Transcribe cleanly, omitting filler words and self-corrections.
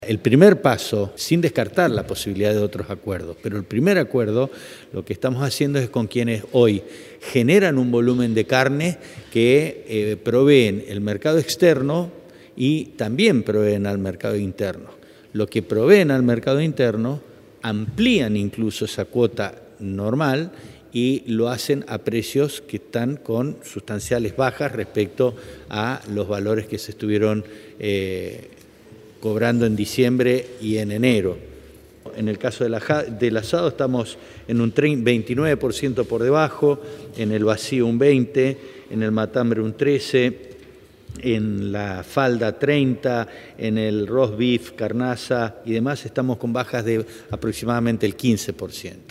El primer paso, sin descartar la posibilidad de otros acuerdos, pero el primer acuerdo lo que estamos haciendo es con quienes hoy generan un volumen de carne que proveen el mercado externo y también proveen al mercado interno. Lo que proveen al mercado interno amplían incluso esa cuota normal y lo hacen a precios que están con sustanciales bajas respecto a los valores que se estuvieron cobrando en diciembre y en enero. En el caso del asado estamos en un 29% por debajo, en el vacío un 20%, en el matambre un 13%, en la falda 30%, en el roast beef, carnaza y demás estamos con bajas de aproximadamente el 15%.